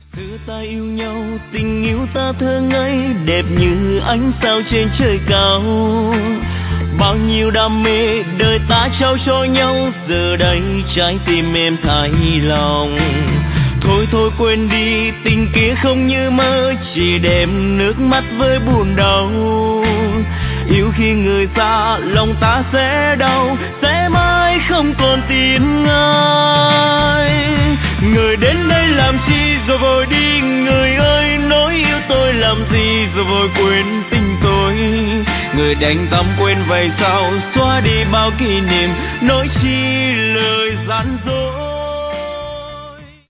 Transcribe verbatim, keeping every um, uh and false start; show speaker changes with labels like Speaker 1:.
Speaker 1: Xưa ta yêu nhau, tình yêu ta thơ ngây, đẹp như ánh sao trên trời cao. Bao nhiêu đam mê đời ta trao cho nhau, giờ đây trái tim em thay lòng. Thôi thôi quên đi, tình kia không như mơ, chỉ đem nước mắt với buồn đau. Yêu khi người xa, lòng ta sẽ đau, sẽ mãi không còn tin ai. Người đến đây làm chi rồi vội đi, người ơi nói yêu tôi làm gì rồi vội quên tình tôi. Người đành tâm quên vậy sao, xóa đi bao kỷ niệm, nói chi lời gian dối.